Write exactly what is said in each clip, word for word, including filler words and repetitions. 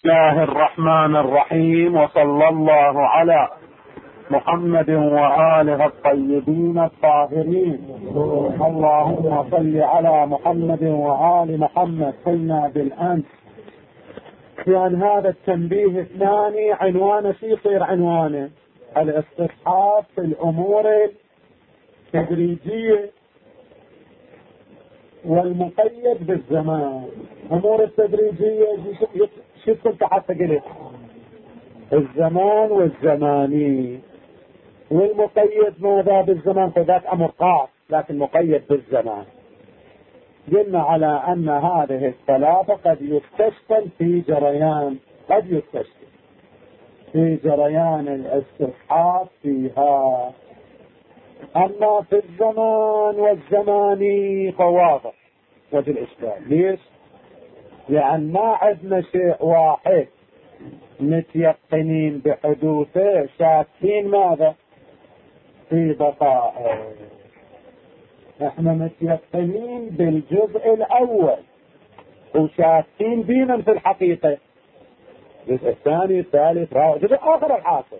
الله الرحمن الرحيم، وصلى الله على محمد وآله الطيبين الطاهرين. اللهم صل على محمد وآل محمد. قلنا بالأمس كان هذا التنبيه الثاني عنوانه شو يصير عنوانه؟ الاستصحاب في الأمور التدريجية والمقيد بالزمان. أمور التدريجية شو كنت حتى قلت؟ الزمان والزماني، والمقيد ماذا بالزمان؟ فذاك أمر خاص لكن مقيد بالزمان. قلنا على أن هذه الثلاثة قد يستشكل في جريان قد يستشكل في جريان الاستصحاب فيها، أما في الزمان والزماني فواضح وجه الإشكال. ليش؟ لأن ما عندنا شيء واحد متيقنين بحدوثه، شاكين ماذا؟ في بقائه. احنا متيقنين بالجزء الأول وشاكين بينا في الحقيقة الجزء الثاني الثالث رابع الجزء آخر الحاصل.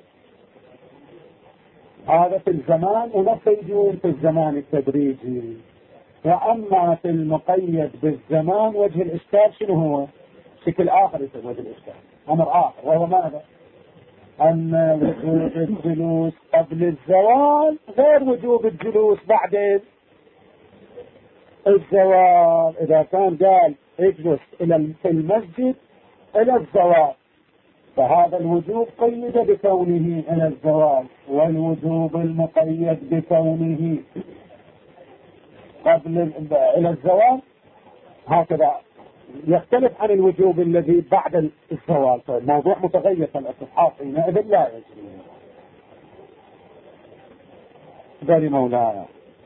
هذا في الزمان، ونفس يجون في الزمان التدريجي. وأما في المقيد بالزمان وجه الإشكال شنو هو؟ شكل آخر يسمى وجه الإشكال، أمر آخر، وهو ماذا؟ أن وجوب الجلوس قبل الزوال غير وجوب الجلوس بعد الزوال. إذا كان قال اجلس إلى في المسجد إلى الزوال، فهذا الوجوب قيد بكونه إلى الزوال، والوجوب المقيد بكونه قبل إلى الزوال هكذا يختلف عن الوجوب الذي بعد الزوال. فالموضوع متغير، فالاستصحاب حينئذ لا يجري. داري مولاي،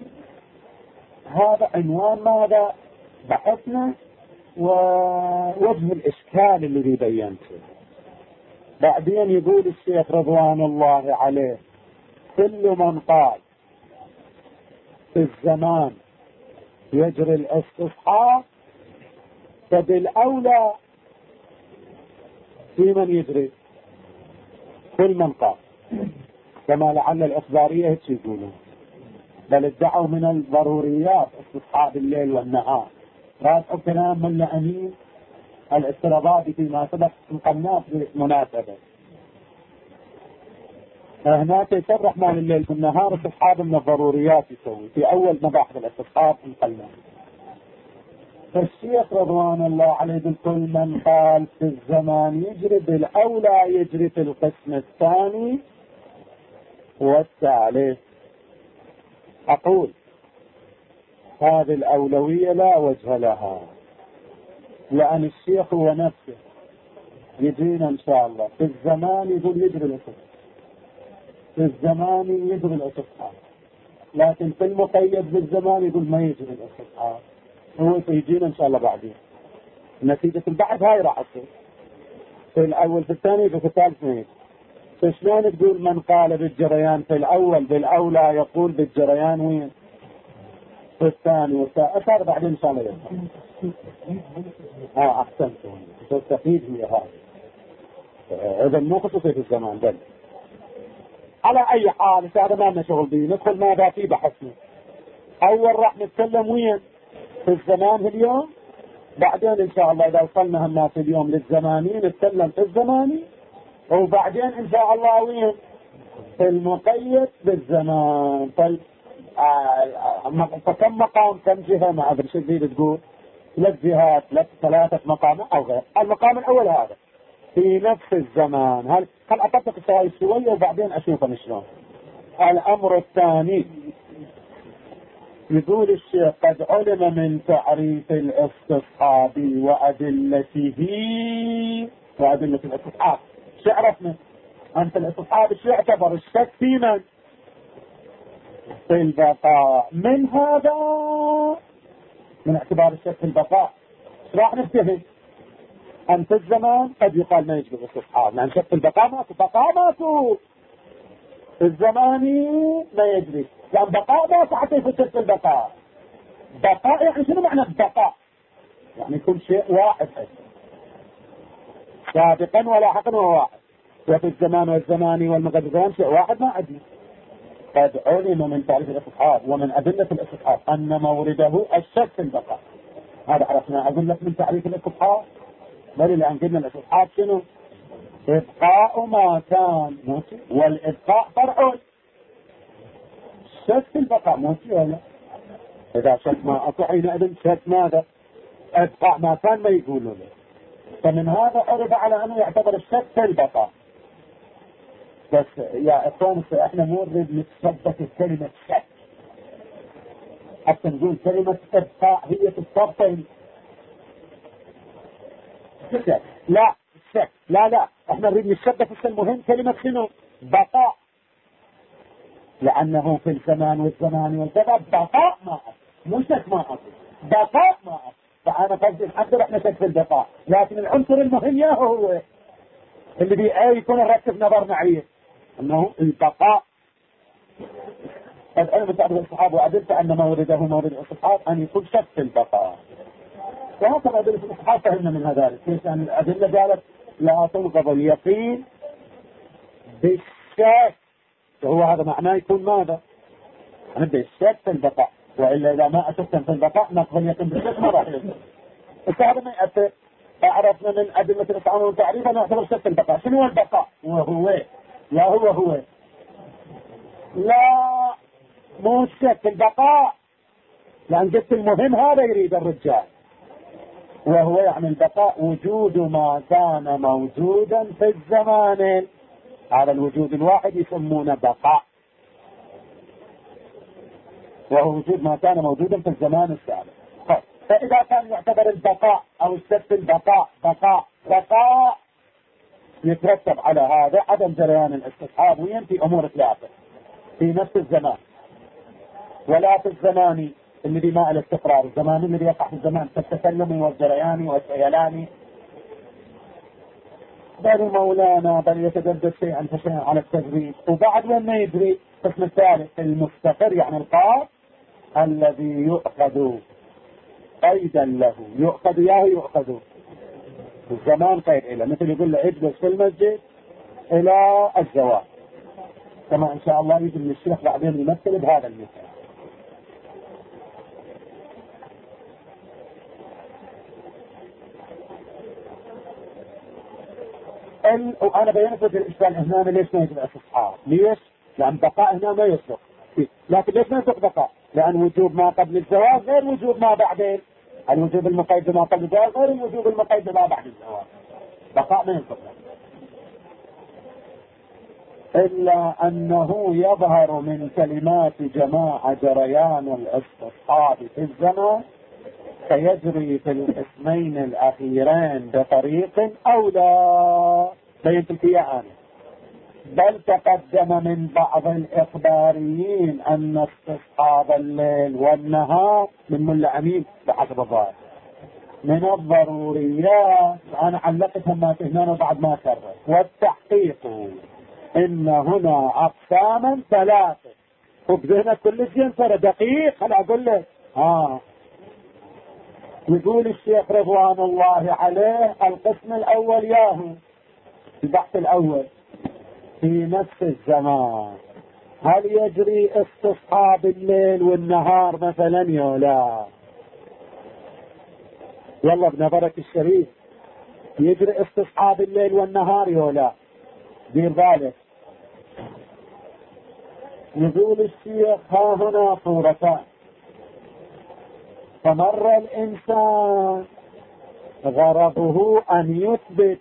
هذا عنوان ماذا بحثنا ووجه الإشكال الذي بينته. بعدين يقول الشيخ رضوان الله عليه: كل من قال في الزمان يجري الاستصحاب فبالأولى في من يجري؟ كل من قال، كما لعل الإخبارية هيك يقولون، بل ادعوا من الضروريات استصحاب الليل والنهار. راجعوا كلام من لأمين الاسترابادي فيما سبق مقناط بالمناسبة. هناك يشرح مال الليل والنهار استصحاب من الضروريات يسوي في أول مباحث الاستصحاب مقناط. فالشيخ رضوان الله عليه بكل من قال في الزمان يجري بالأولى يجري في القسم الثاني والثالث. أقول هذه الأولوية لا وجه لها، لأن الشيخ هو نفسه يجينا إن شاء الله في الزمان يقول يجري الاستصحاب، في الزمان يجري الاستصحاب، لكن في المقيد بالزمان يقول ما يجري الاستصحاب. هو سيجينا إن شاء الله بعدين نتيجة البحث هاي راح تصير في الأول في الثاني في الثالث ما يجري. فشلون تقول من قال بالجريان في الأول بالأولى يقول بالجريان وين في الثاني والثالث؟ أثار بعدين إن شاء الله يفهم. اه أحسنت، تستفيد هي هذا. إذا مو خصوصي في الزمان بل على أي حال. هذا ما لنا شغل به، ندخل ماذا في بحثنا. أول راح نتكلم وين في الزمان اليوم، بعدين إن شاء الله إذا وصلنا هالناس اليوم للزماني نتكلم في الزماني، وبعدين إن شاء الله وين في المقيد بالزمان. طيب فكم مقام كم جهة؟ ما أدري شو تريد تقول، ثلاث جهات ثلاثة مقامات أو غير. المقام الأول هذا في نفس الزمان. هل هل أطبق السؤال شوية وبعدين أشوف شلون. الأمر الثاني يقول الشيخ: قد علم من تعريف الاستصحاب وأدلته وأدلة الاستصحاب. شو عرفنا؟ أنت الاستصحاب شو يعتبر؟ الشك في من؟ في البقاء. من هذا من اعتبار الشك في البقاء راح نفتهم أن في الزمان قد يقال ما يجب الاستصحاب، لأن شك في البقاء ماتوا، بقاء ماتوا في الزماني ما يجري، لأن بقاء ماتوا حتى يفسر في البقاء. بقاء يعني شنو معنى البقاء؟ يعني كل شيء واحد. سابقا ولاحقا هو واحد، وفي الزمان والزمان والمقدران شيء واحد ما عندنا. قد علم من تعريف الاستصحاب ومن أدلة الاستصحاب أن مورده الشك في البقاء. هذا عرفنا أدلة من تعريف الاستصحاب، بل الآن قلنا الاستصحاب شنو؟ إبقاء ما كان موسي، والإبقاء فرع شك في البقاء موسي ولا؟ إذا شك ما أكو حينئذ شك ماذا؟ إبقاء ما كان ما يقولوا له. فمن هذا عرف على أنه يعتبر الشك في البقاء. بس يا إخوان احنا مو نريد نتثبت كلمة شك حتى نقول كلمة إبقاء هي في الطرفين. لا الشك لا لا احنا نريد نتثبت في المهم كلمة شنو؟ بقاء، لأنه في الزمان والزمان والزمان بقاء ما أصل، مو شك ما أصل، بقاء ما أصل. فأنا قصدي نحضر احنا شك في البقاء، لكن العنصر المهم ياهو هو اللي بي يكون نركز نظرنا عليه أنه البقاء. قد علم تعرف الصحابة وعدلت أن مورده مورد الصحابة أن يكون شك في البقاء، وهكذا أدلة الصحابة فهمنا من ذلك. ليش؟ أن الأدلة قالت لا تنقض اليقين بالشك، وهو هذا معناه يكون ماذا؟ نبدأ الشك في البقاء، وإلا إذا ما أشكتم في البقاء نقض اليقين بالشك ما راح يصير. هذا ما يأثر. أعرفنا من أدلة الإسلام والتعريف أن نعتبر شك في البقاء. شنو هو البقاء؟ وهو لا هو هو لا مو الشك في البقاء، لأن قلت المهم هذا يريد الرجال، وهو يعني البقاء وجود ما كان موجودا في الزمان. هذا الوجود الواحد يسمونه بقاء، وهو وجود ما كان موجودا في الزمان السابق. فإذا كان يعتبر البقاء أو الشك في البقاء بقاء بقاء يترتب على هذا عدم جريان الاستصحاب وينفي أمور ثلاثة في نفس الزمان، ولا في الزمان اللي بماء الاستقرار، الزمان اللي يقع في الزمان كالتكلم والجريان والسيلان، بل مولانا بل يتجدد شيئا فشيئا على التجريد. وبعد وما يجري قسم الثالث المستقر، يعني القاف الذي يؤخذ قيدا له، يؤخذ ياه يؤخذ الزمان قيد إلى، مثل يقول له اجلس في المسجد إلى الزواج، كما إن شاء الله يجب الشيخ بعدين يمثل بهذا المثال. وأنا بينت وجه الإشكال هنا ليش ما يجب الاستصحاب؟ ليش؟ لأن بقاء هنا ما يصدق، لكن ليش ما يصدق بقاء؟ لأن وجوب ما قبل الزواج غير وجوب ما بعدين. الوجوب المقيد ما قبل الزواج غير الوجوب المقيد ما بعد الزواج. بقاء ما يصدق، إلا أنه يظهر من كلمات جماعة جريان الاستصحاب في الزمان، فيجري في الاسمين الأخيرين بطريق أو لا بينت الكيان. بل تقدم من بعض الإخباريين أن استصحاب الليل والنهار من ملا أمين بحسب الظاهر من الضروريات. أنا علقتهم ما تهنان وبعد ما كرر. والتحقيق إن هنا أقساما ثلاثة، وبذهنك كل شيء ترى دقيق. خل أقول لك آه يقول الشيخ رضوان الله عليه القسم الأول ياهو البحث الأول في نفس الزمان هل يجري استصحاب الليل والنهار مثلا يولا؟ والله بنظرك الشريف يجري استصحاب الليل والنهار يولا؟ دير بالك. يقول الشيخ ها هنا صورتان، فمر الإنسان غرضه أن يثبت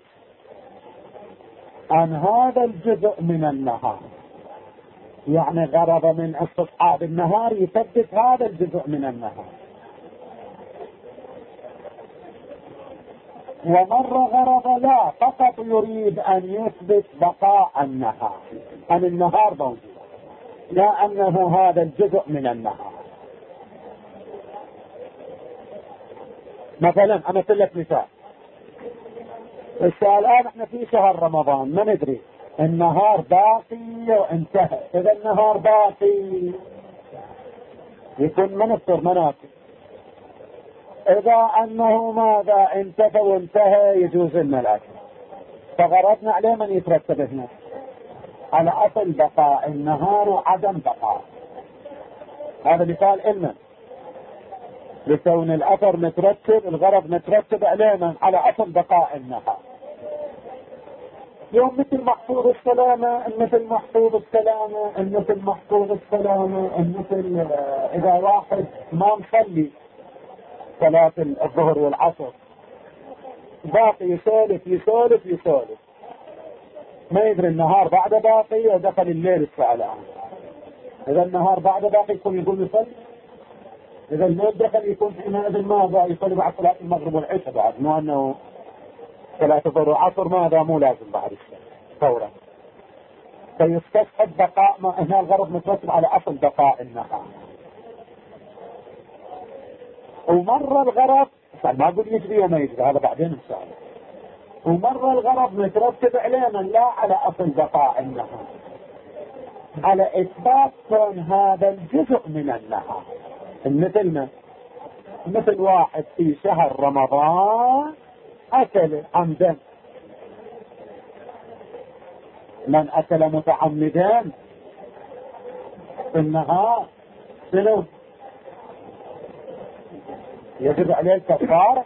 عن هذا الجزء من النهار، يعني غرض من استصحاب النهار يثبت هذا الجزء من النهار، ومر غرض لا فقط يريد أن يثبت بقاء النهار، أن النهار موجود لا أنه هذا الجزء من النهار. مثلا أمثل لك مثال. الآن احنا في شهر رمضان ما ندري النهار باقي وانتهى. إذا النهار باقي يكون من نفطر مناسك، إذا أنه ماذا انتهى وانتهى يجوز لنا الأكل. فغرضنا عليه من يترتب هنا على أصل بقاء النهار وعدم بقاء. هذا مثال علما لكون الأثر مترتب، الغرض مترتب عليه على أصل بقاء النهار. يوم مثل محفوظ السلامة، مثل محفوظ السلامة، مثل محفوظ السلامة، مثل إذا واحد ما مصلي صلاة الظهر والعصر باقي يسولف يسولف يسولف، ما يدري النهار بعد باقي ودخل الليل الساعة الآن. إذا النهار بعد باقي يكون يقول يصلي، إذا الليل دخل يكون حينئذ ماذا يصلي بعد صلاة المغرب والعشاء بعد، مو أنه صلاة الظهر والعصر ماذا مو لازم بعد الشيء فورا. فيستصحب بقاء ما هنا الغرض مترتب على أصل بقاء النهار. ومرة الغرض ما أقول يجري وما يجري، هذا بعدين إن شاء الله. ومرة الغرض مترتب علينا لا على أصل بقاء النهار، على إثبات كون هذا الجزء من النهار. مثل ما مثل واحد في شهر رمضان أكل عمدا، من أكل متعمدا في النهار شنو يجب عليه الكفارة؟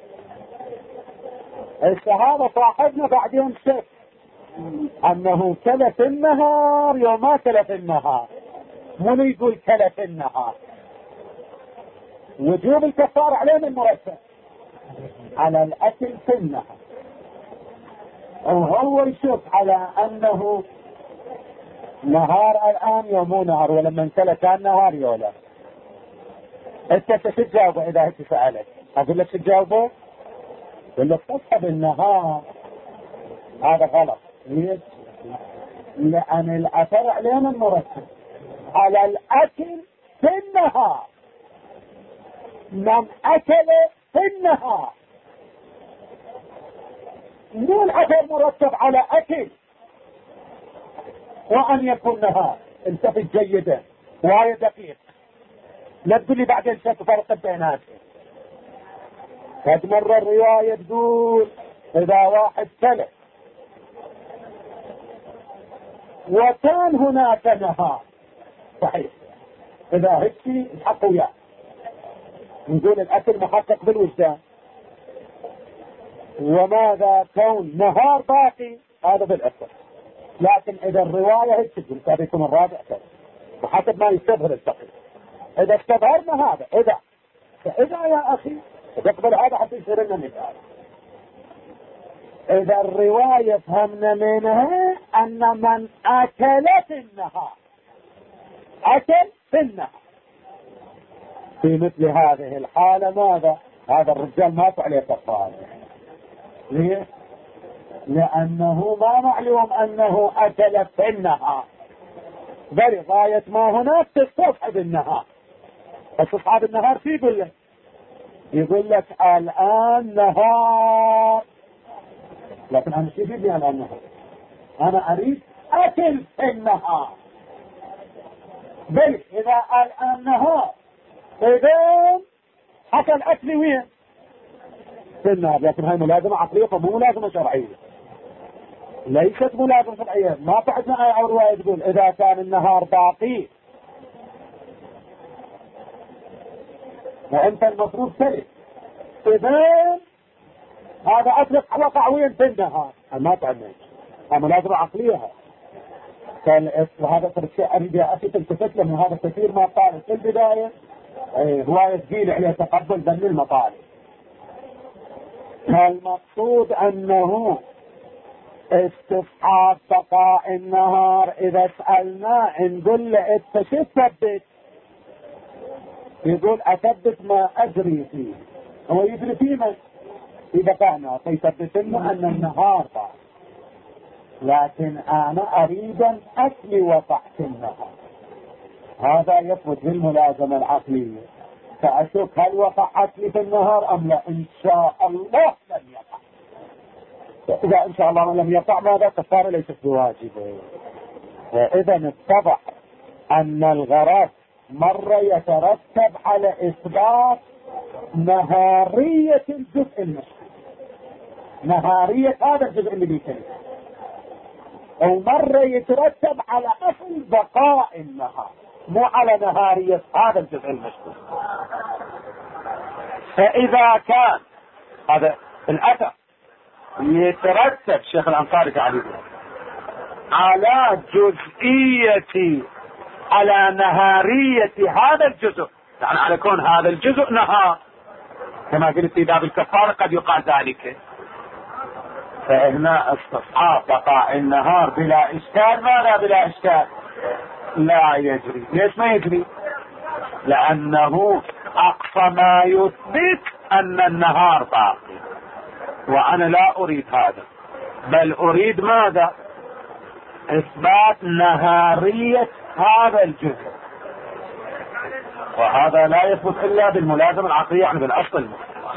الشهادة صاحبنا بعدين شك أنه كل في النهار يوم ما كل في النهار، من يقول كل في النهار. وجوب الكفارة عليه من مرتب على الأكل في النهار، وهو يشوف على أنه نهار الآن يوم نهار، ولما انكل كان نهار يولا. انت تجاوبه إذا انت سألت، أقول لك تجاوبه يقول لك تصحب النهار، هذا غلط. ليش؟ لأن الأثر عليه من مرتب على الأكل في النهار، من أكل في النهار، مو الأثر مرتب على أكل وأن يكون نهار. انتبه جيدا وهي دقيق، لا تقول لي بعدين شك فرق بيناتهم. قد مرة الرواية تقول إذا واحد كلف وكان هناك نهار، صحيح، إذا هكي الحق وياه نقول الأكل محقق بالوجدان، وماذا كون نهار باقي هذا بالأكل. لكن إذا الرواية هيك تقول هذا يكون الرابع كذا، وحسب ما يستظهر الفقه. إذا استظهرنا هذا إذا فإذا يا أخي تقبل هذا حتى يصير لنا مثال. إذا الرواية فهمنا منها أن من أكل في النهار أكل في النهار، في مثل هذه الحالة ماذا؟ هذا الرجال مات عليه كفارة. ليه؟ لأنه ما معلوم أنه أكل في النهار، بل غاية ما هناك تستصحب النهار. استصحاب النهار في يقول لك يقول لك الآن نهار، لكن أنا شو بدي الآن نهار؟ أنا أريد أكل في النهار. بل إذا الآن نهار إذا حتى الأكل وين؟ في النهار. لكن هاي ملازمة عقلية مو ملازمة شرعية، ليست ملازمة شرعية. ما بعدنا آية أو رواية تقول إذا كان النهار باقي وأنت المفروض تلك، إذا هذا أطلق وقع وين في النهار. ما تعمل ملازمة عقلية. وهذا الشيء أريد يا أخي تلتفت له، هذا كثير ما قال في البداية رواية جيل عليه تقبل ذن المطالب. المقصود أنه استصحاب بقاء النهار. إذا سألنا نقول له انت شو تثبت؟ يقول أثبت ما أجري فيه. هو يجري فيه من في بقاء النهار، فيثبت لنا أن النهار طار، لكن أنا أريد أن أكل وقعت النهار. هذا يثبت بالملازمة العقلية. فأشوف هل وقع أكلي في النهار أم لا؟ إن شاء الله لن يقع. إذا إن شاء الله لم يقع ماذا؟ كفارة ليست بواجبة. إذا اتضح أن الغرض مرة يترتب على إثبات نهارية الجزء المشكل، نهارية هذا الجزء اللي بيتكلم، او مرة يترتب على اصل بقاء النهار، مو على نهارية هذا الجزء المشهور. فاذا كان هذا الاثر يترتب شيخ الانصاري تعليم على جزئية على نهارية هذا الجزء، يعني على كون هذا الجزء نهار كما قلت في باب الكفارة قد يقال ذلك، فهنا استصحاب بقاء النهار بلا اشكال. ماذا بلا اشكال؟ لا يجري. ليش ما يجري؟ لانه اقصى ما يثبت ان النهار باقي، وانا لا اريد هذا، بل اريد ماذا؟ اثبات نهارية هذا الجزء، وهذا لا يثبت الا بالملازمة العقلية، يعني بالاصل المختلف.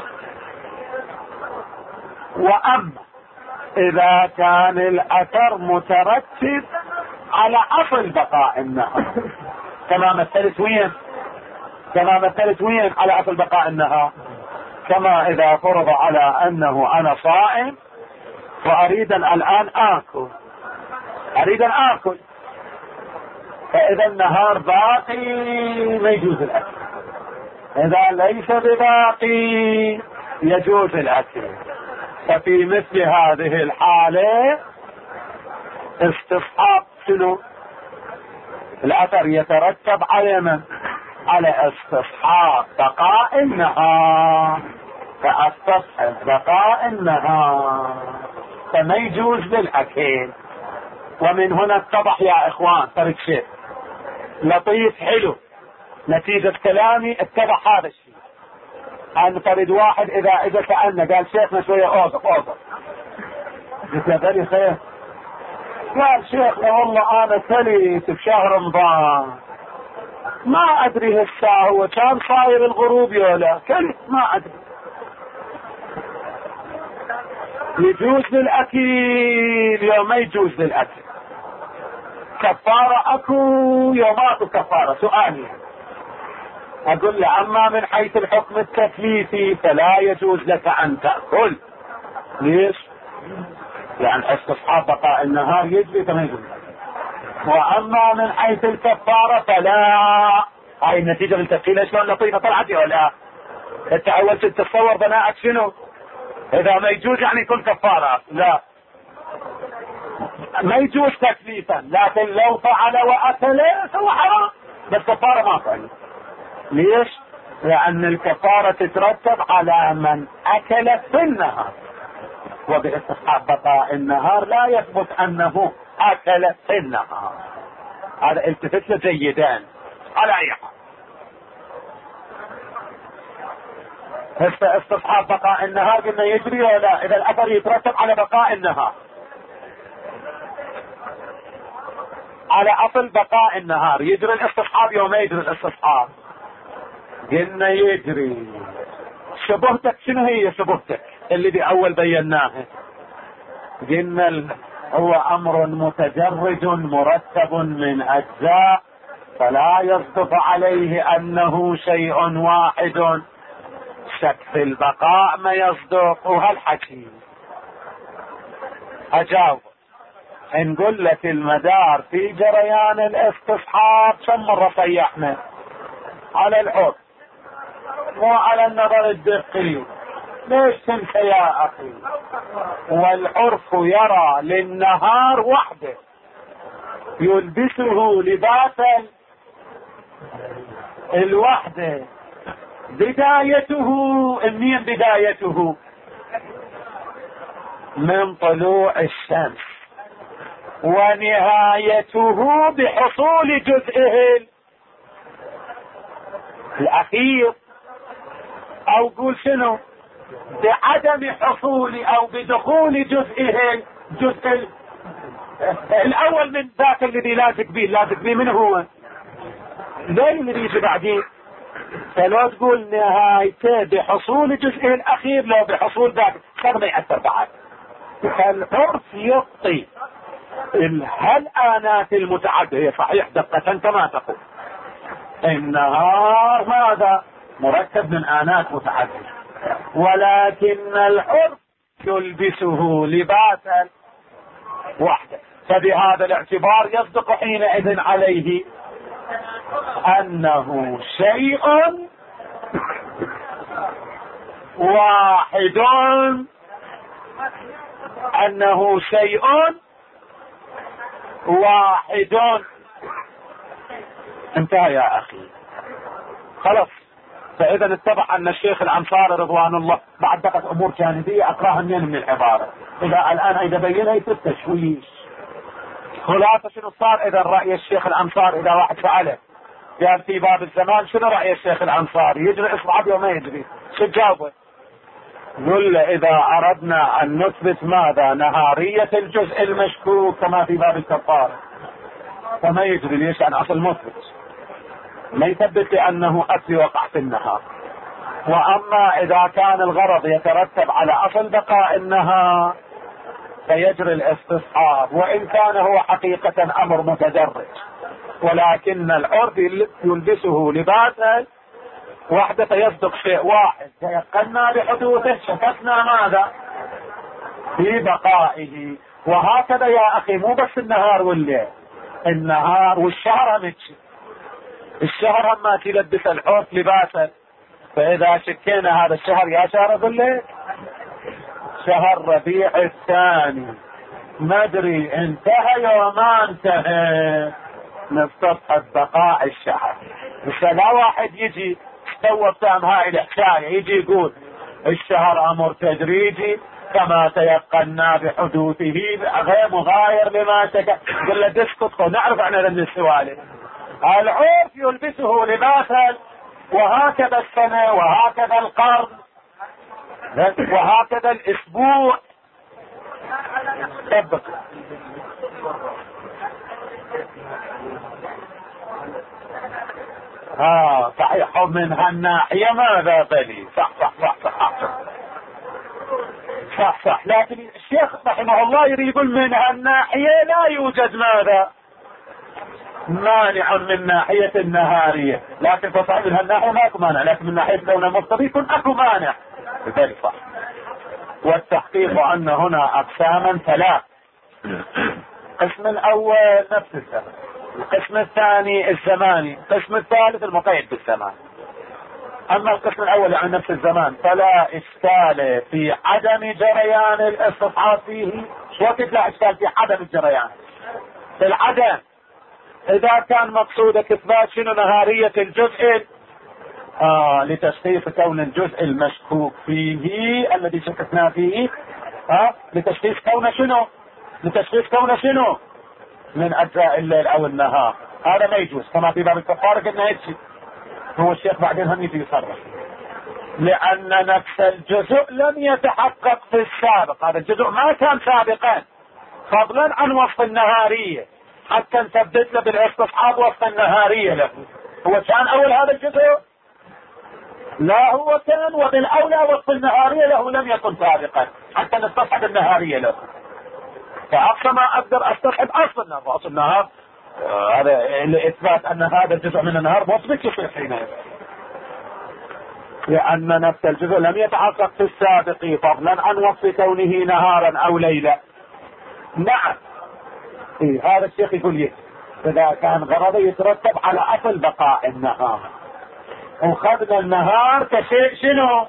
واما اذا كان الاثر مترتب على اصل بقاء النهار، كما مثلت وين كما مثلت وين على اصل بقاء النهار، كما اذا فرض على انه انا صائم واريد الان اكل اريد ان اكل فاذا النهار باقي ما يجوز الاكل، اذا ليس بباقي يجوز الاكل. ففي مثل هذه الحالة استصحاب شنو؟ الاثر يترتب على من؟ على استصحاب بقاء النهار، فاستصحب بقاء النهار فما يجوز للاكل. ومن هنا اتضح يا اخوان ترك شيء لطيف حلو نتيجة كلامي، اتضح هذا الشيء. ان فرد واحد اذا اذا سألنا قال شيخنا شوية اوقف اوقف، قلت له بلي خير، قال شيخنا والله انا تليت بشهر رمضان ما ادري هالساعة هو كان صاير الغروب يولا كلت ما ادري. يجوز للاكل يوم ما يجوز للاكل؟ كفارة اكو يوم اكو كفارة؟ سؤالي اقول له اما من حيث الحكم التكليفي فلا يجوز لك ان تأكل. ليش؟ يعني استصحاب بقاء النهار يجري كما يجوز. واما من حيث الكفارة فلا. هاي النتيجة للتفصيل شلون لطيفة طلعت ولا؟ انت اول تتصور بناءك شنو؟ اذا ما يجوز يعني يكون كفارة، لا ما يجوز تكليفا، لكن لو فعل واكل فهو حرام، بس كفارة ما فعل. ليش؟ لان الكفارة تترتب على من اكل في النهار، وباستصحاب بقاء النهار لا يثبت انه اكل في النهار. هذا التفت له جيدا على اي حال. هسه استصحاب بقاء النهار قلنا يجري ولا؟ اذا الاثر يترتب على بقاء النهار، على اصل بقاء النهار، يجري الاستصحاب يوم ما يجري الاستصحاب؟ قلنا يجري. شبهتك شنو هي شبهتك اللي باول بيناها؟ قلنا هو امر متجرد مرتب من اجزاء فلا يصدق عليه انه شيء واحد، شك في البقاء ما يصدق. وهالحكي اجاوب نقول لك المدار في جريان الاستصحاب كم مرة صيحنا على العرف مو على النظر الدقي. ليش تنسى يا اخي؟ والعرف يرى للنهار وحده يلبسه لباسا الوحده، بدايته منين؟ بدايته من طلوع الشمس، ونهايته بحصول جزئه الاخير، او قول شنو بعدم حصول او بدخول جزئه جزء الاول من ذاك الذي لازق به. لازق به من هو؟ لين اللي يجي بعدين. فلو تقول نهايته بحصول جزئه الاخير لو بحصول ذاك صار ما يأثر بعد. فالعرف يعطي هالآنات المتعددة، هي صحيح دقة كما تقول النهار ماذا؟ مركب من آنات متعددة، ولكن العرف يلبسه لباسا وحده. فبهذا الاعتبار يصدق حينئذ عليه أنه شيء واحد، أنه شيء واحد. انتهى يا أخي، خلاص. فإذا اتبع أن الشيخ الأنصاري رضوان الله بعد دقة أمور جانبية أقراها منين من العبارة. إذا الآن إذا بينها يصير تشويش. خلاصة شنو صار إذا رأي الشيخ الأنصاري؟ إذا واحد سأله قال في باب الزمان شنو رأي الشيخ الأنصاري، يجري إصبعه وما يجري، شو تجاوبه؟ قل له إذا أردنا أن نثبت ماذا؟ نهارية الجزء المشكوك كما في باب الكفارة، فما يجري. ليش؟ عن أصل مثبت، ما يثبت لأنه أتي وقع في النهار. وأما إذا كان الغرض يترتب على أصل بقاء النهار فيجري الاستصحاب، وإن كان هو حقيقة أمر متدرج، ولكن العرف يلبسه لباسا وحده فيصدق شيء واحد. تيقنا بحدوثه، شككنا ماذا؟ في بقائه. وهكذا يا أخي، مو بس النهار والليل، النهار والشهر همتش. الشهر اما تلبس العرف لباسا، فإذا شكينا هذا الشهر يا شهر بالليل، شهر ربيع الثاني ما ادري انتهى يوم ما انتهى، نستصحب بقاء الشهر. بس لا واحد يجي سوى بتام هاي الحكاية يجي يقول الشهر امر تدريجي كما تيقنا بحدوثه غير مغاير لما شك. قل له تسكت، نعرف عن ذن السوالف. العرف يلبسه لباسا، وهكذا السنة، وهكذا القرن، وهكذا الاسبوع. طبق ها صحيح. من هالناحية ماذا بني؟ صح صح صح صح صح صح. لكن الشيخ رحمه الله يريد يقول من هالناحية لا يوجد ماذا؟ مانع من ناحية النهارية، لكن فصحيح من هالناحية ماكو مانع، لكن من ناحية كونه مفترض يكون اكو مانع. لذلك صح. والتحقيق ان هنا اقساما ثلاث. القسم الاول نفس الزمن، القسم الثاني الزماني، القسم الثالث المقيد بالزمان. اما القسم الاول عن نفس الزمان فلا اشكال في عدم جريان الاستصحاب فيه. وقت لا اشكال في عدم الجريان، في العدم. اذا كان مقصودك اثبات شنو؟ نهارية الجزء آه لتشخيص كون الجزء المشكوك فيه الذي شككنا فيه، ها آه لتشخيص كونه شنو؟ لتشخيص كونه شنو؟ من اجزاء الليل او النهار. هذا ما يجوز كما في باب الكفارة قلنا هيك. هو الشيخ بعدين هم يجي يصرح لان نفس الجزء لم يتحقق في السابق. هذا الجزء ما كان سابقا، فضلا عن وصف النهارية حتى نثبت له بالاستصحاب وصف النهارية له. هو كان اول هذا الجزء؟ لا هو كان، وبالاولى وصف النهارية له لم يكن سابقا حتى نستصحب النهارية له. فاقصى ما اقدر استصحب اصل النهار، واصل النهار هذا آه لاثبات ان هذا الجزء من النهار مثبت يصير حينئذ، لان نفس الجزء لم يتحقق في السابق فضلا عن وصف كونه نهارا او ليلا. نعم إيه هذا الشيخ يقول لي اذا كان غرضه يترتب على اصل بقاء النهار، وخذنا النهار كشيء شنو؟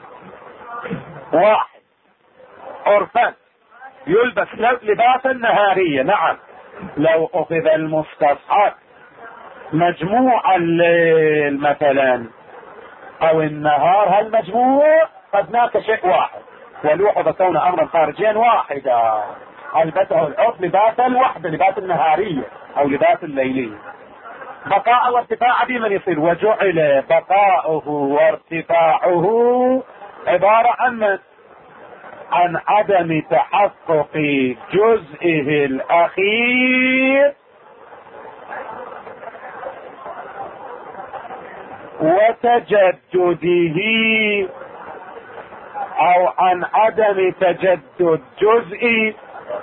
واحد عرفا يلبس لباسا نهارية. نعم لو اخذ المستصحب مجموع الليل مثلا او النهار، هالمجموع خذناه كشيء واحد، ولوحظ كون امرا خارجيا واحدا البسه العرف لباسا واحدا، لباس النهارية او لباس الليلية. بقاء وارتفاع دي من يصير، وجعل بقاؤه وارتفاعه عبارة عن عن عدم تحقق جزئه الاخير وتجدده، او عن عدم تجدد جزء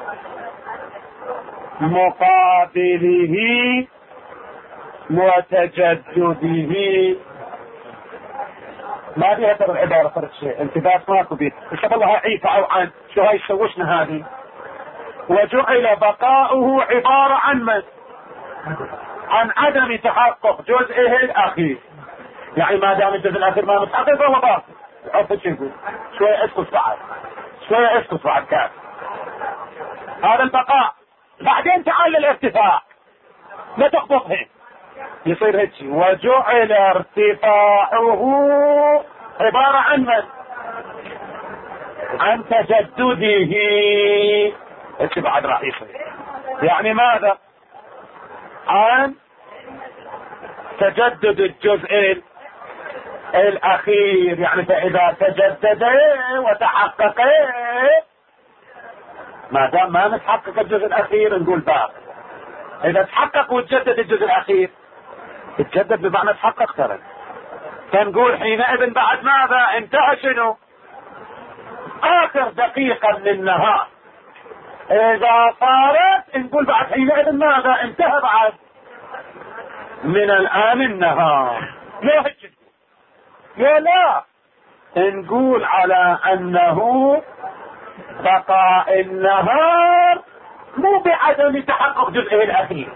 مقابله وتجدده ما بيها ترى العبارة فرق شيء، التباس ماكو بيه، ان شاء الله عيفة او عن شو هاي تشوشنا هذه. وجعل بقاؤه عبارة عن من؟ عن عدم تحقق جزئه الاخير. يعني ما دام الجزء الاخير ما متحقق فهو باطل. عرفت شو يقول؟ شوية اسكت بعد، شوية اسكت بعد كاف. هذا البقاء. بعدين تعال للارتفاع، لا تخبطهم، يصير هيك. وجعل ارتفاعه عبارة عن من؟ عن تجدده. هيك بعد راح يصير. يعني ماذا؟ عن تجدد الجزء الاخير. يعني فاذا تجدد وتحقق، ما دام ما نتحقق الجزء الاخير نقول باق. اذا تحقق وتجدد الجزء الاخير، تجدد بمعنى تحقق ترى، فنقول حينئذ بعد ماذا؟ انتهى شنو؟ اخر دقيقة من النهار اذا صارت نقول بعد حينئذ ماذا؟ انتهى بعد من الان النهار. لا هيك يا لا، نقول على انه بقاء النهار مو بعدم تحقق جزئه الاخير،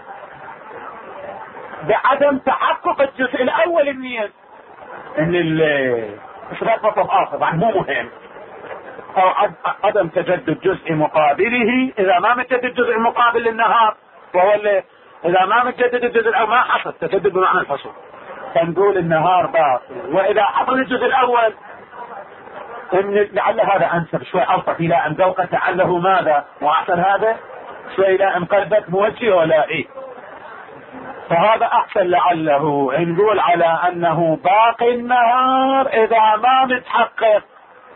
بعدم تحقق الجزء الاول منين؟ ان الليل مش مطلب اخر بعد مو مهم، او عدم تجدد جزء مقابله. اذا ما متجدد الجزء المقابل للنهار وهو الليل، اذا ما متجدد الجزء الاول ما حصل تجدد بمعنى الحصول، فنقول النهار باطل. واذا حصل الجزء الاول ان لعل هذا انسب شوي، الطف الى ان ذوقت لعله ماذا واحسن، هذا شوي لائم قلبك موجه ولا ايه، فهذا احسن لعله. نقول على انه باقي النهار اذا ما متحقق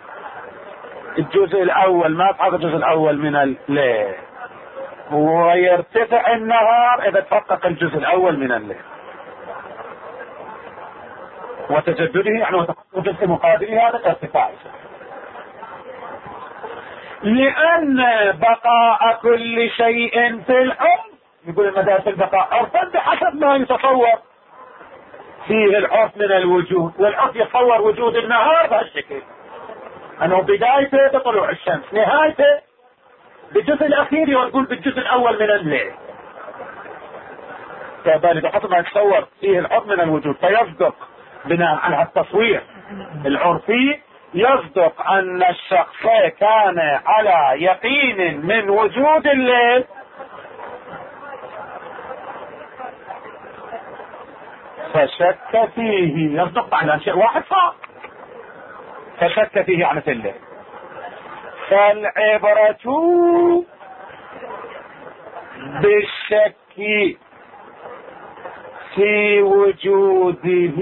الجزء الاول، ما تحقق الجزء الاول من الليل، ويرتفع النهار اذا تحقق الجزء الاول من الليل. وتجدده يعني وتحقق جزء مقابله هذا ارتفاع. لان بقاء كل شيء في العرف، يقول المدارس البقاء عرفا بحسب ما يتصور فيه العرف من الوجود، والعرف يتصور وجود النهار بهالشكل انه بدايته بطلوع الشمس، نهايته بالجزء الاخير يقول بالجزء الاول من الليل، فبالي بحسب ما يتصور فيه العرف من الوجود. فيصدق بناء على التصوير العرفي، يصدق ان الشخص كان على يقين من وجود الليل فشك فيه. يصدق على شيء واحد صار فشك فيه يعني في الليل. فالعبرة بالشك في وجوده،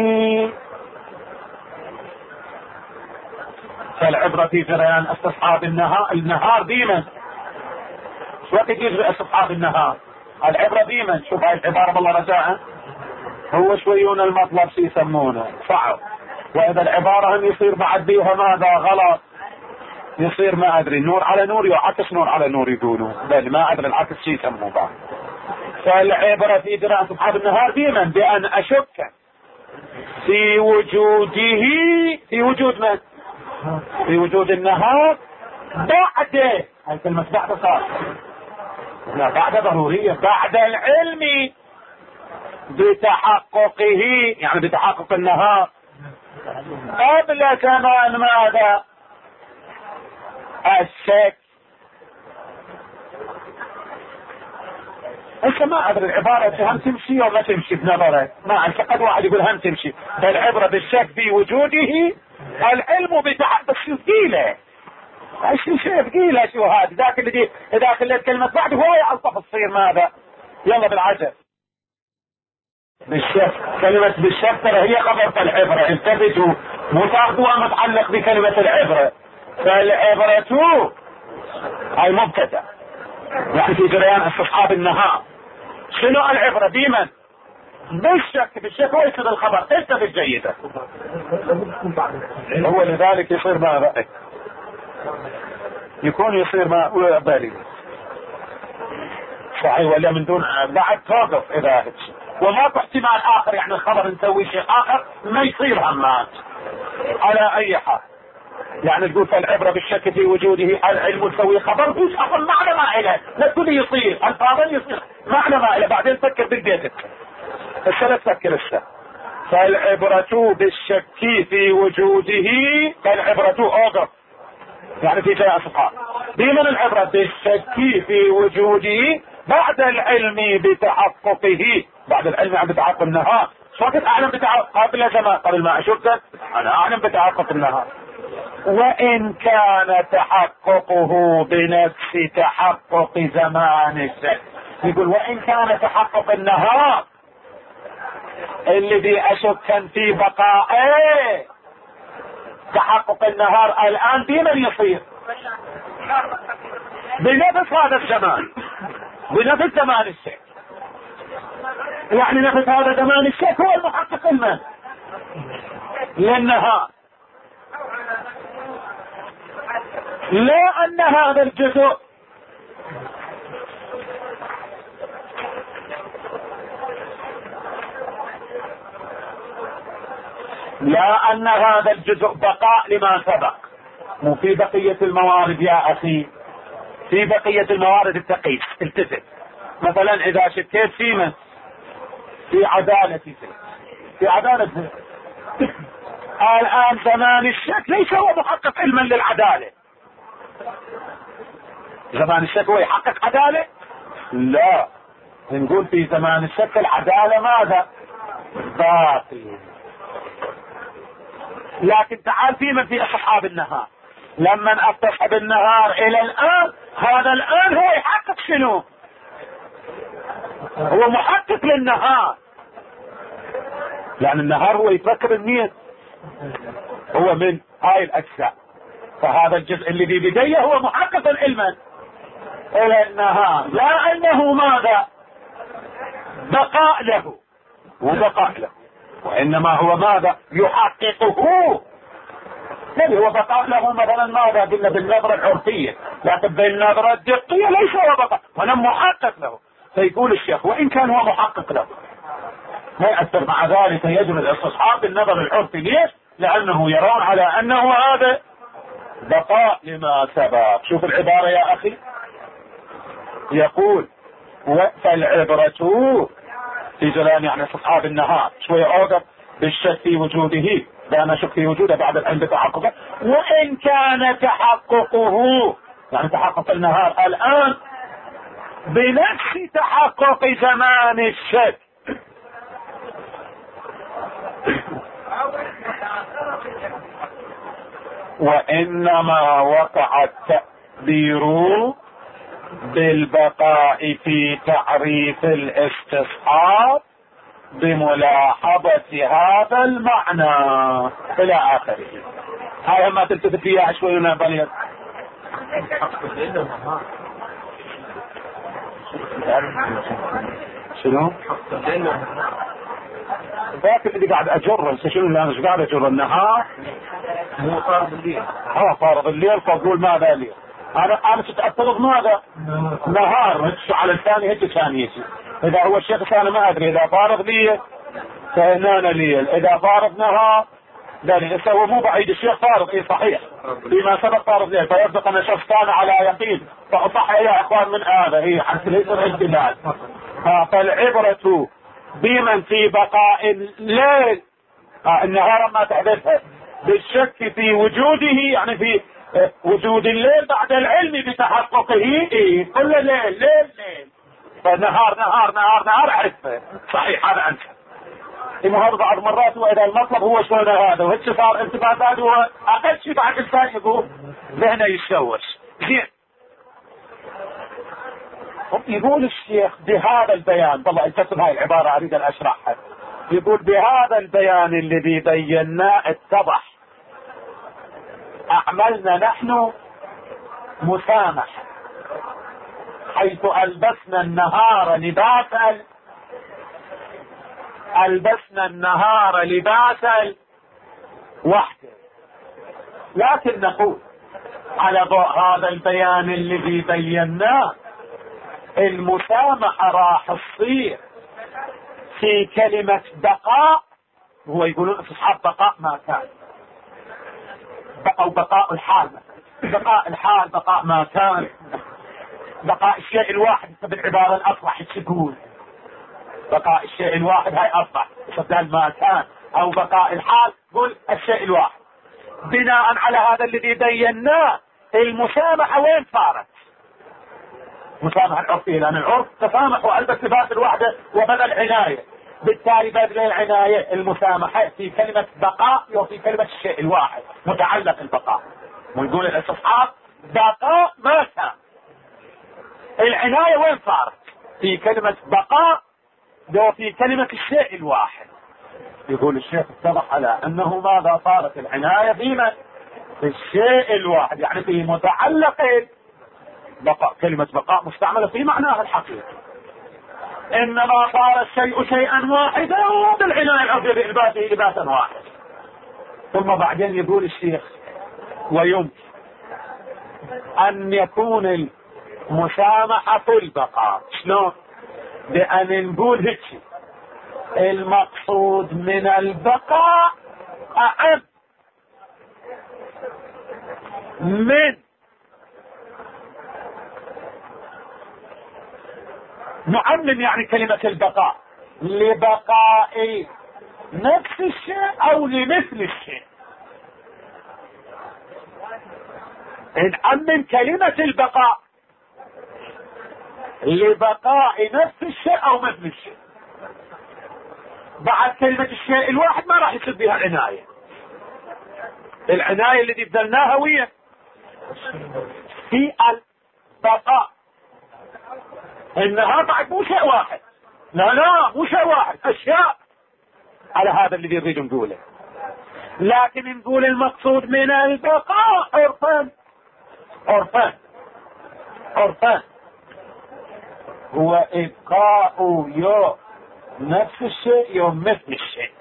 فالعبرة في جريان استصحاب النهار. النهار ديما شو وقت يجري استصحاب النهار؟ العبرة ديما. شوف هاي العبارة بالله رجاء، هو شويون المطلب شي يسمونه صعب، واذا العبارة هم يصير بعد بيها ماذا غلط، يصير ما ادري نور على نور يعكس نور على نور يقولوا، بل ما ادري العكس شي يسموه بعد. فالعبرة في جريان استصحاب النهار ديما بان اشك في وجوده، في وجود من؟ في وجود النهار بعد، هاي كلمة بعد صار لا بعد ضرورية، بعد العلم بتحققه، يعني بتحقق النهار قبل كمان ماذا؟ الشك. انت ما ادري العبارة هم تمشي ولا تمشي بنظرك، ما اعرف، قد واحد يقول هم تمشي. فالعبرة بالشك في وجوده، العلم بتحقق شو ثقيلة، شو شيء ثقيلة، شو هذا ذاك اللي اذا خليت كلمة بعد هو يعطف تصير ماذا؟ يلا بالعجل بالشك. كلمة بالشك ترى هي خبر العبرة، انتبهوا مو تاخذوها متعلق بكلمة العبرة. فالعبرة هاي مبتدأ يعني في جريان استصحاب النهار. شنو العبرة ديما؟ بالشك. بالشك هو يصير الخبر انتبه جيدا، هو لذلك يصير ما رأيك يكون يصير ما بالي صحيح، ولا من دون بعد توقف اذا وماكو احتمال اخر، يعني الخبر نسوي شيء اخر ما يصير همات. على اي حال يعني تقول فالعبرة بالشك في وجوده العلم تسوي خبر فيش اصل معنى ما إله، لا تقول يصير الفاضل يصير معنى ما إله، بعدين فكر بديتك هسه لا تفكر هسه. فالعبرة بالشك في وجوده، فالعبرة اوقف يعني في جاء سبحان بمن العبرة بالشك في وجوده بعد العلم بتحققه، بعد العلم عن بتحقق النهار. شو وقت اعلم بتحقق قبل زمان قبل ما اشوفك انا اعلم بتحقق النهار، وان كان تحققه بنفس تحقق زمان الشك. يقول وان كان تحقق النهار الذي اشك في بقائه تحقق النهار الان بمن يصير؟ بنفس هذا الزمان، بنفس زمان الشك. يعني نفس هذا زمان الشك هو المحقق المن للنهار، لا ان هذا الجزء لا ان هذا الجزء بقاء لما سبق. مو في بقية الموارد يا اخي، في بقية الموارد التقيس التفت. مثلا اذا شكيت في من في عدالتي في عدالة الان زمان الشك ليس هو محقق علما للعدالة. زمان الشك هو يحقق عدالة؟ لا، نقول في زمان الشك العدالة ماذا؟ باطل. لكن تعال في من في اصحاب النهار، لما اصحاب النهار الى الان هذا الان هو يحقق شنو؟ هو محقق للنهار، لان النهار هو يفكر النية هو من هاي الاجزاء. فهذا الجزء اللي في بداية هو محقق علما الى النهار، لا انه ماذا؟ بقاء له وبقاء له، وانما هو ماذا؟ يحققه. الذي هو بقاء له مثلا ماذا؟ قلنا بالنظرة العرفية، لكن بالنظرة الدقية ليس هو بقاء، وانا محقق له. فيقول الشيخ وان كان هو محقق له ما يأثر، مع ذلك يجب الاستصحاب بالنظر العرفي. ليش؟ لانه يرون على انه هذا بقاء لما سبق. شوف العبارة يا اخي، يقول فالعبرة في جلال يعني استصحاب النهار شوية اوقف بالشك في وجوده، لا نشك في وجوده بعد العلم بتحققه، وان كان تحققه يعني تحقق النهار الان بنفس تحقق زمان الشك. وانما وقع التأثير بالبقاء في تعريف الاستصحاب بملاحظة هذا المعنى الى اخره. هاي ما تلتفت فيها شوي ولا بليت. شنو؟ ذاك اللي قاعد اجر شنو اللي انا قاعد اجر النهار مو فارض الليل. ها فارض الليل، فاقول ماذا لي انا انا تتأثر بماذا؟ نهار هتش على الثاني هتش ثانيتي. اذا هو الشيخ انا ما ادري اذا فارض لي فهنا ليل، اذا فارض نهار لا ليس. هو مو بعيد الشيخ فارض اي صحيح فيما سبق فارض ليل، فيصدق ان الشخص كان على يقين. فاصح يا اخوان من هذا هي حتى ليس الاجتهاد. فالعبرة بمن في بقاء الليل آه النهار ما تحدثها بالشك في وجوده، يعني في وجود الليل بعد العلم بتحققه. إيه كل ليل ليل ليل فنهار نهار نهار نهار عرفه صحيح. هذا انت المهار بعض مرات واذا المطلب هو شلون هذا وهيك صار التفاتات هو اقل شيء بعد الانسان يقول ذهنه يتشوش. زين يقول الشيخ بهذا البيان، والله التفت هاي العبارة اريد ان اشرحها. يقول بهذا البيان الذي بيناه اتضح اعملنا نحن مسامح، حيث البسنا النهار لباسا البسنا النهار لباسا وحده. لكن نقول على ضوء هذا البيان الذي بيناه المسامحة راح تصير في كلمة بقاء. هو يقولون اصحاب بقاء ما كان، او بقاء الحال، بقاء الحال بقاء ما كان، بقاء الشيء الواحد بالعبارة الاصلح تقول بقاء الشيء الواحد، هاي اصلح بدل ما كان، او بقاء الحال قول الشيء الواحد. بناء على هذا الذي بيناه المسامحة وين صارت؟ مسامحة العرفية، لان العرف تسامح والبس لباس الوحدة وبدل عناية، بالتالي بدل العناية المسامحة في كلمة بقاء وفي كلمة الشيء الواحد متعلق البقاء، ونقول الاستصحاب بقاء ما كان. العناية وين صارت؟ في كلمة بقاء وفي كلمة الشيء الواحد. يقول الشيخ اتضح على انه ماذا صارت العناية فيما في الشيء الواحد، يعني في متعلق بقاء. كلمة بقاء مستعملة في معناها الحقيقي، انما صار الشيء شيئا واحدا بالعناية العرفية بإلباسه لباسا واحد. ثم بعدين يقول الشيخ ويمكن ان يكون المسامحة في البقاء. شلون؟ بأن نقول هيك المقصود من البقاء أعم من نعمم، يعني كلمة البقاء لبقاء نفس الشيء او لمثل الشيء. نعمم كلمة البقاء لبقاء نفس الشيء او مثل الشيء. بعد كلمة الشيء الواحد ما راح يصير بها عناية. العناية اللي بذلناها ويا في البقاء انها بعد مو شيء واحد، لا لا مو شيء واحد، اشياء على هذا اللي يريد نقوله. لكن نقول المقصود من البقاء عرفان عرفان عرفان هو ابقاء يوم نفس الشيء يوم مثل الشيء.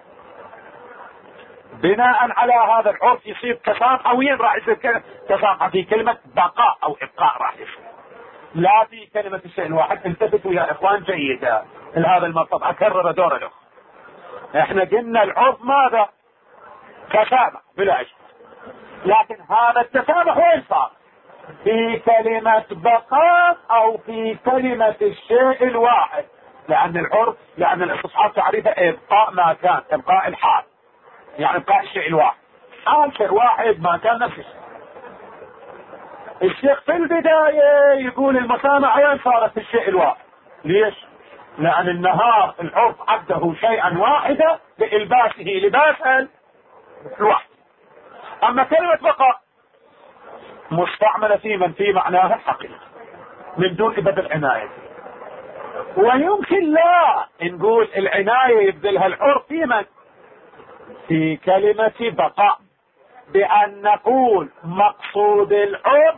بناء على هذا العرف يصير تسامح. وين راح يصير تسامح؟ في كلمة بقاء او ابقاء راح يصير، لا في كلمة الشيء الواحد. انتبهوا يا اخوان جيدا هذا المطلب، اكرر دور له. احنا قلنا العرف ماذا؟ تسامح بلا شك، لكن هذا التسامح وين صار؟ في كلمة بقاء او في كلمة الشيء الواحد. لان العرف، لان الاستصحاب تعريفه ابقاء ما كان، ابقاء الحال، يعني ابقاء الشيء الواحد. حال شيء واحد ما كان نفس الشيء. الشيخ في البداية يقول المسامحة وين صارت في الشيء الواحد. ليش؟ لان النهار العرف عده شيئا واحدا بإلباسه لباسا الواحد. اما كلمة بقاء مستعملة في من في معناها الحقيقي من دون بدل العناية. ويمكن لا نقول العناية يبذلها العرف في من في كلمة بقاء، بأن نقول مقصود العرف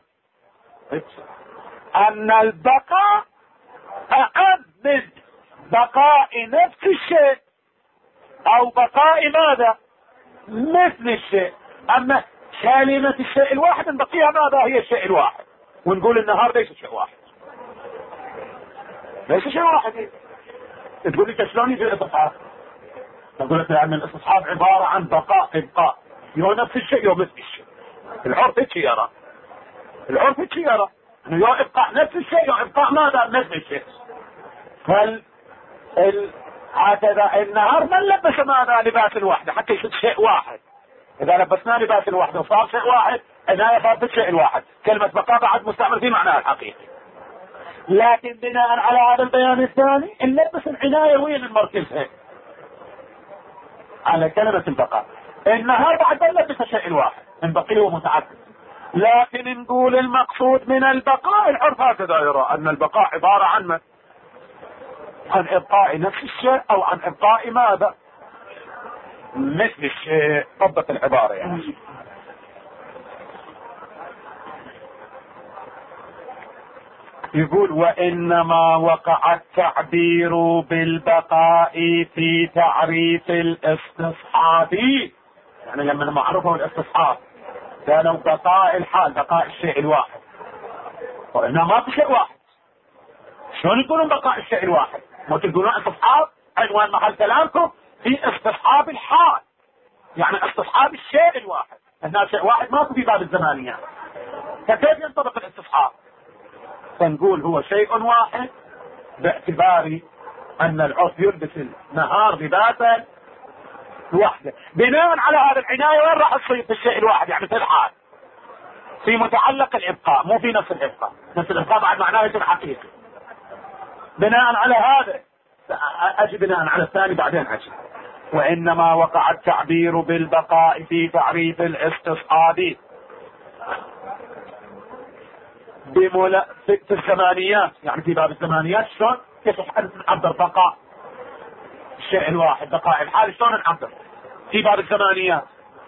أن البقاء أعم من بقاء نفس الشيء أو بقاء ماذا؟ مثل الشيء. أما كلمة الشيء الواحد نبقيها ماذا؟ هي الشيء الواحد، ونقول النهار ليس شيء واحد، ليس شيء واحد. تقول لي شلون يجي الاستصحاب؟ نقول لك لأن الاستصحاب عبارة عن بقاء ابقاء، يو نفس الشيء يو مثل الشيء. العرف هيك يرى، العرف هيك يرى انه يو ابقاء نفس الشيء يو ابقاء ماذا؟ مثل الشيء. فال ال... هكذا النهار ما نلبس ماذا؟ لباس الوحدة حتى يصير شيء واحد. اذا لبسناه لباس الوحدة وصار شيء واحد، عناية صارت الشيء الواحد. كلمة بقاء بعد مستعمل في معناها الحقيقي. لكن بناء على هذا البيان الثاني نلبس العناية وين نمركزها؟ على كلمة البقاء. النهار بعد ما نلبس الشيء الواحد نبقيه ومتعدد. لكن نقول المقصود من البقاء العرف هكذا يرى أن البقاء عبارة عن من؟ عن ابقاء نفس الشيء او عن ابقاء ماذا؟ مثل الشيء. طبق العبارة يعني. يقول وإنما وقع التعبير بالبقاء في تعريف الاستصحاب، يعني لما معرفه الاستصحاب كانوا بقاء الحال بقاء الشيء الواحد، وإنما ما في شيء واحد. شلون يقولون بقاء الشيء الواحد؟ مو تقولون استصحاب؟ عنوان محل كلامكم في استصحاب الحال، يعني استصحاب الشيء الواحد. هنا شيء واحد ماكو في باب الزمانيات، فكيف ينطبق الاستصحاب؟ فنقول هو شيء واحد باعتبار ان العرف يلبس النهار لباسا وحده. بناء على هذا العناية وين راح تصير في الشيء الواحد؟ يعني في الحال في متعلق الابقاء، مو في نفس الابقاء. نفس الابقاء بعد معناه يصير حقيقي. بناء على هذا اجي بناء على الثاني بعدين اجي. وانما وقع التعبير بالبقاء في تعريف الاستصحاب بملا في الثمانيات، يعني في باب الثمانيات شلون كيف نعبر بقاء الشيء الواحد، بقاء الحال شلون نعبر في باب الثمانيات؟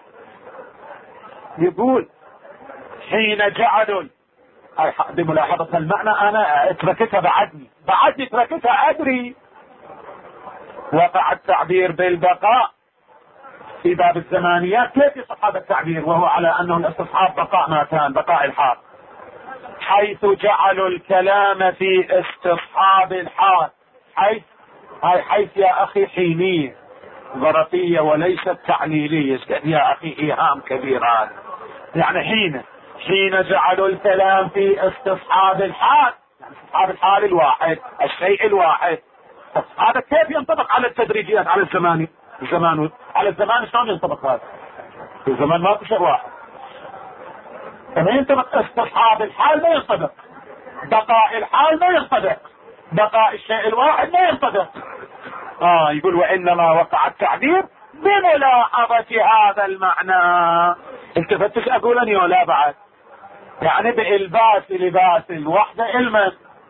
يقول حين جعلوا بملاحظة المعنى، انا تركتها بعدني بعدني تركتها ادري. وقع التعبير بالبقاء في باب الزمانيات، كيف يصح هذا التعبير وهو على انه الاستصحاب بقاء ما كان، بقاء الحال، حيث جعلوا الكلام في استصحاب الحال. حيث هاي حيث يا اخي حينية ظرفية وليست تعليلية يا اخي، ايهام كبير هذا. يعني حين حين جعلوا الكلام في استصحاب الحال، يعني استصحاب الحال الواحد، الشيء الواحد. هذا كيف ينطبق على التدريجيات، على الزمان الزمان على الزمان شلون ينطبق هذا؟ في الزمان ماكو شيء واحد. فما ينطبق استصحاب الحال، ما ينطبق بقاء الحال، ما ينطبق بقاء الشيء الواحد، ما ينطبق. اه يقول وانما وقع التعبير بملاحظة هذا المعنى. التفتش اقول اني ولا بعد، يعني بإلباس لباس الوحدة المس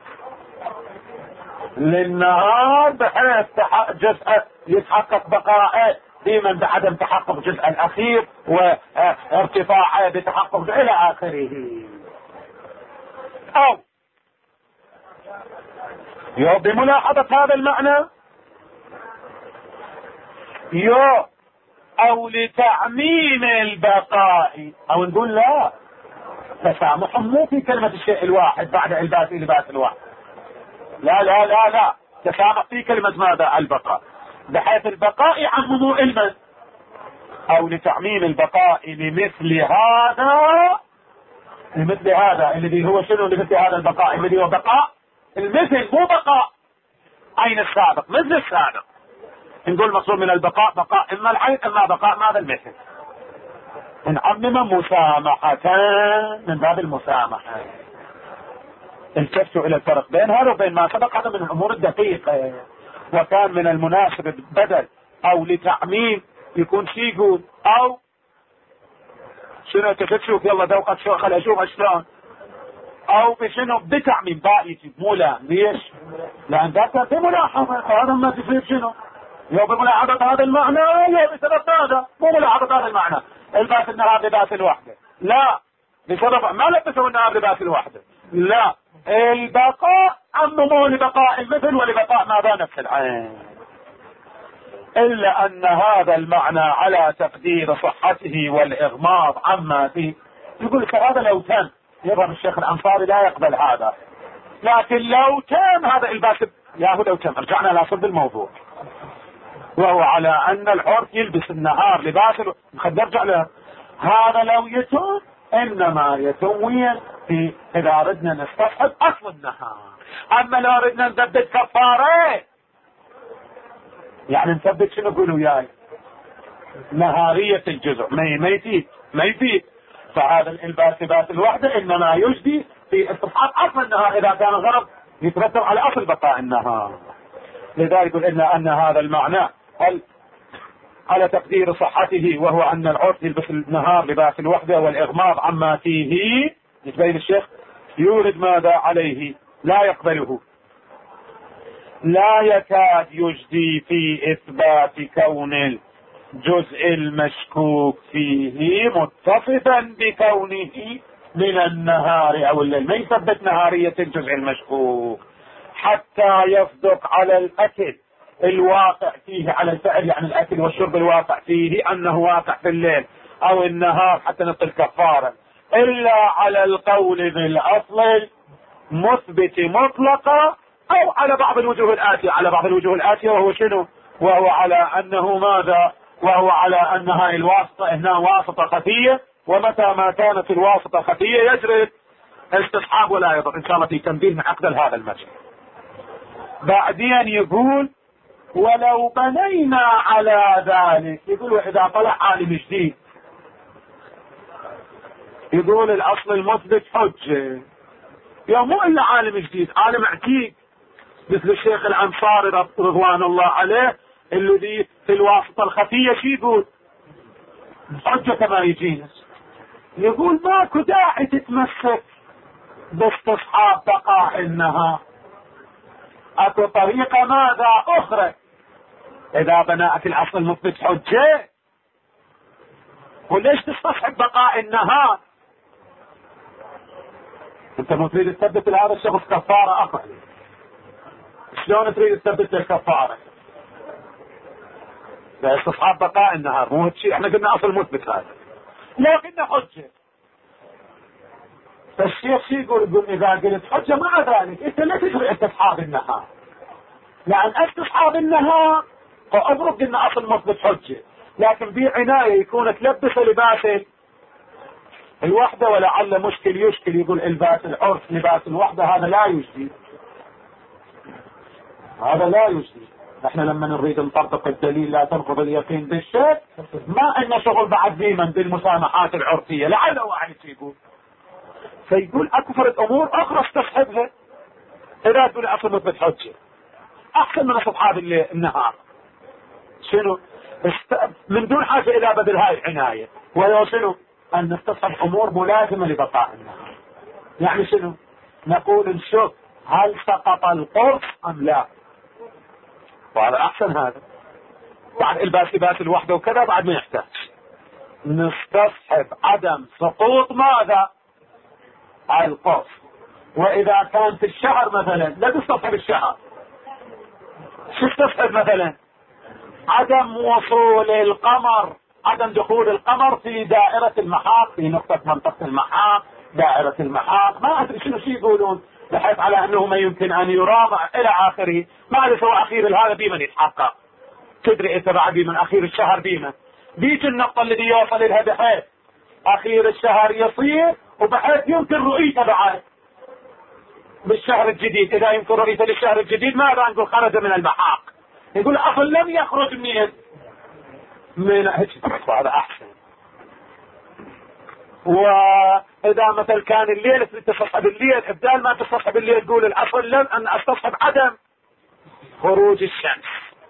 للنهار، بحيث جزء يتحقق بقائه ديما بعدم تحقق الجزء الاخير، وارتفاعه بتحقق الى اخره. او يو بملاحظة هذا المعنى، يو او لتعميم البقاء، او نقول لا تسامح مو في كلمة الشيء الواحد بعد الباس لباس الواحد، لا لا لا لا تسامح في كلمة ماذا؟ البقاء، بحيث البقاء يعمموا المن. او لتعميم البقاء لمثل هذا، لمثل هذا الذي هو شنو؟ لمثل هذا البقاء الذي هو بقاء المثل، مو بقاء عين السابق مثل السابق. نقول مقصود من البقاء بقاء اما العين اما بقاء ماذا؟ المثل. نعمم مسامحة من باب المسامحة. التفتوا الى الفرق بين هذا وبين ما سبق، هذا من الامور الدقيقة. وكان من المناسب بدل او لتعميم يكون شي يقول او شنو تفتشوك يلا دوقة شو خل اشوف شلون، او بشنو بتعميم باء يجيب مو لا. ليش؟ لان ذاك بملاحظة، هذا ما تصير شنو يو بملاحظة هذا المعنى، يو بسبب هذا مو ملاحظة هذا المعنى. الباس النهار لباس الوحدة، لا بسبب ما لبسوا النهار لباس الوحدة، لا البقاء عمموا لبقاء المثل ولبقاء ماذا؟ نفس العين. الا ان هذا المعنى على تقدير صحته والاغماض عما فيه. يقول هذا لو تم، يظهر الشيخ الانصاري لا يقبل هذا، لكن لو تم هذا الباس يا هو لو تم رجعنا الى صلب الموضوع، وهو على ان العرف يلبس النهار لباس خد نرجع له. هذا لو يتم انما يتم وين؟ في اذا ردنا نستصحب اصل النهار. اما لو ردنا نثبت كفاره، يعني نثبت شنو نقول وياي؟ نهارية الجزء ما يفيد ما يفيد. فهذا الالباس لباس الوحدة انما يجدي في استصحاب اصل النهار اذا كان غرض يترتب على اصل بقاء النهار. لذلك قلنا ان هذا المعنى هل على تقدير صحته، وهو ان العرف يلبس النهار لباس الوحدة والاغماض عما فيه. يتبين الشيخ يورد ماذا عليه؟ لا يقبله، لا يكاد يجدي في اثبات كون الجزء المشكوك فيه متصفا بكونه من النهار او الليل. ما يثبت نهارية الجزء المشكوك حتى يصدق على الاكل الواقع فيه، على الفعل يعني الاكل والشرب الواقع فيه انه واقع في الليل او النهار حتى نقل كفارا، الا على القول بالاصل مثبت مطلقا، او على بعض الوجوه الاتية. على بعض الوجوه الاتية وهو شنو؟ وهو على انه ماذا؟ وهو على ان هاي الواسطة هنا واسطة خفية ومتى ما كانت الواسطة خفية يجري استصحاب ولا يضر. ان شاء الله في تنبيه معقد لهذا المجال. بعدين يقول ولو بنينا على ذلك، يقول اذا طلع عالم جديد يقول الاصل المثبت حجة، يا مو الا عالم جديد، عالم عتيق مثل الشيخ الانصاري رضوان الله عليه الذي في الواسطة الخفية شي يقول حجة كما يجينا. يقول ماكو داعي تتمسك باستصحاب بقاء النهار، اكو طريقة ماذا اخرى اذا بناءت الاصل المثبت حجة، وليش تستصحب بقاء النهار؟ انت مو تريد تثبت لهذا الشخص كفارة اقل، شلون تريد تثبت الكفارة؟ استصحاب بقاء النهار مو شيء، احنا قلنا اصل مثبت هذا لكنه حجة. فالشيخ شو يقول؟ يقول اذا قلت حجة مع ذلك انت لا تشرع استصحاب النهار، لان استصحاب النهار اضرب قلنا اصل مثبت حجة، لكن بعناية يكون تلبس لباس الوحدة ولعل مشكل يشكل، يقول الباس العرف لباس الوحدة، هذا لا يجدي، هذا لا يجدي. احنا لما نريد نطبق الدليل لا تنقض اليقين بالشك، ما ان شغل بعد ديما بالمسامحات العرفية لعل واحد يقول. فيقول اكثر الامور اخرى استصحبها اذا تقول اصل مثبت حجة احسن من اصحاب النهار. شنو؟ من دون حاجة الى بدل هاي العناية، وهو شنو؟ ان نستصحب امور ملازمة لبقاء النهار. يعني شنو؟ نقول نشوف هل سقط القرص ام لا، وهذا احسن. هذا بعد الباس لباس الوحدة وكذا بعد ما يحتاج نستصحب عدم سقوط ماذا؟ القرص. واذا كان في الشهر مثلا لا تستصحب الشهر، شو تستصحب مثلا؟ عدم وصول القمر، عدم دخول القمر في دائرة المحاق، في نقطة منطقة المحاق، دائرة المحاق، ما ادري شنو شي يقولون، بحيث على انه ما يمكن ان يرامع الى اخره. ما ادري سوى اخير هذا بمن يتحقق، تدري انت بعد من اخير الشهر بمن بيجي النقطة الذي يوصل لها بحيث اخير الشهر يصير، وبحيث يمكن رؤيته بعد بالشهر الجديد. اذا يمكن رؤيته للشهر الجديد ماذا نقول؟ خرج من المحاق. يقول اصلا لم يخرج من من هذا احسن. واذا مثلا كان الليل تستصحب الليل، بدال ما تستصحب الليل تقول الاصل لم ان استصحب عدم خروج الشمس.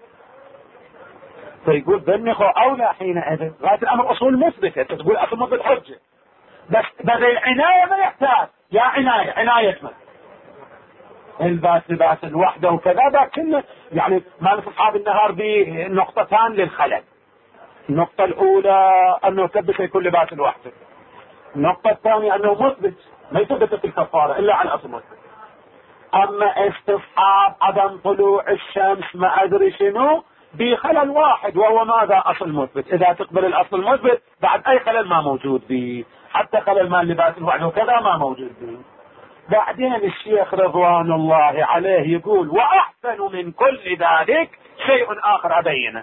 فيقول بنخو اولى حينئذ غاية الامر اصول مثبتة، تقول اصل مثبت حجة، بس بدل العناية ما يحتاج يا عناية عناية من الباس لباس الوحدة وكذا، لكن يعني ما اصحاب النهار بنقطتان للخلل. النقطة الاولى انه يثبت يكون لباس الوحدة، النقطة الثانية انه مثبت ما يثبت في الكفارة الا على اصل مثبت. اما استصحاب عدم طلوع الشمس ما ادري شنو بخلل واحد وهو ماذا؟ اصل مثبت. اذا تقبل الاصل المثبت بعد اي خلل ما موجود به، حتى خلل مال لباس الوحدة وكذا ما موجود به. بعدين الشيخ رضوان الله عليه يقول واحسن من كل ذلك شيء اخر ابينه.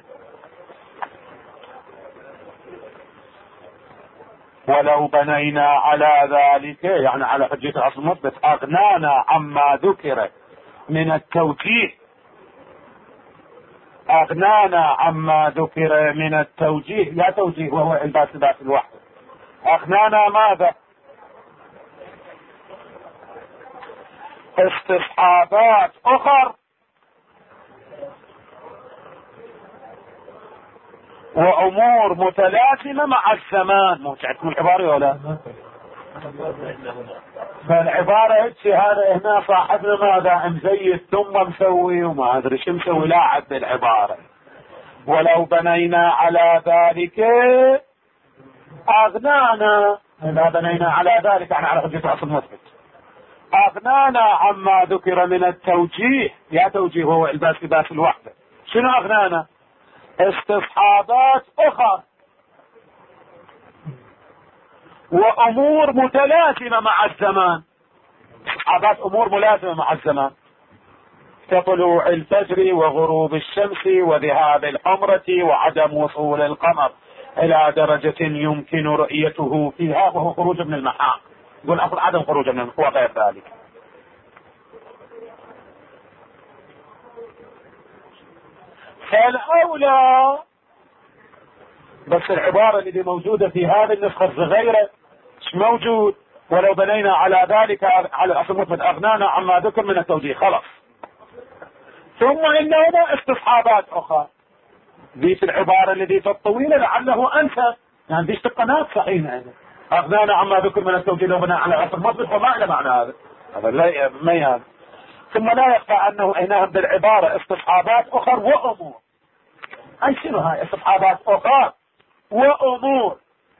ولو بنينا على ذلك يعني على حجة الاصل المثبت اغنانا عما ذكر من التوجيه، اغنانا عما ذكر من التوجيه، لا توجيه وهو الباس لباس الوحدة، اغنانا ماذا؟ استصحابات اخر وامور متلازمة مع الزمان. مو تعرفون العبارة ولا؟ فالعبارة هيك هذا هنا صاحبنا ماذا مزيد ثم مسوي وما ادري شو مسوي، لاعب بالعبارة. ولو بنينا على ذلك اغنانا، اذا بنينا على ذلك يعني على حجة اصل مثبت اغنانا عما ذكر من التوجيه، يا توجيه هو الباس لباس الوحدة. شنو اغنانا؟ استصحابات اخر وامور متلازمة مع الزمان. استصحابات امور ملازمة مع الزمان كطلوع الفجر وغروب الشمس وذهاب الحمرة وعدم وصول القمر. الى درجة يمكن رؤيته فيها، وهو خروج من المحاق. يقول اصل عدم خروج من المحاق وغير ذلك. فالاولى، بس العبارة اللي موجودة في هذه النسخة الصغيرة مش موجود، ولو بنينا على ذلك على الاصل مثبت اغنانا عما ذكر من التوجيه خلاص. ثم انهما استصحابات اخرى دي في العبارة اللي في الطويلة لعله انسى، يعني دي قناة صحيحة اغنانا عما ذكر من التوجيه لو بنينا على الاصل مثبت، وما الى معنى هذا هذا لا ما. ثم لا يخفى انه انهم بالعبارة استصحابات اخر وامور. اي شنو هاي استصحابات اخر وامور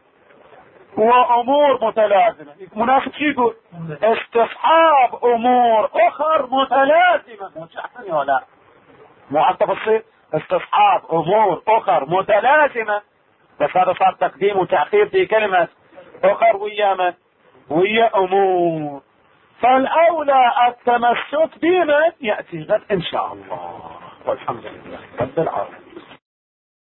وامور متلازمة؟ مناسب شو يقول؟ استصحاب امور اخر متلازمة، مو شحني ولا مو على التفصيل، استصحاب امور اخر متلازمة. بس هذا صار تقديم وتأخير في كلمة اخر ويا من؟ ويا امور. فالاولى التمسك بمن يأتي غد ان شاء الله، والحمد لله رب العالمين.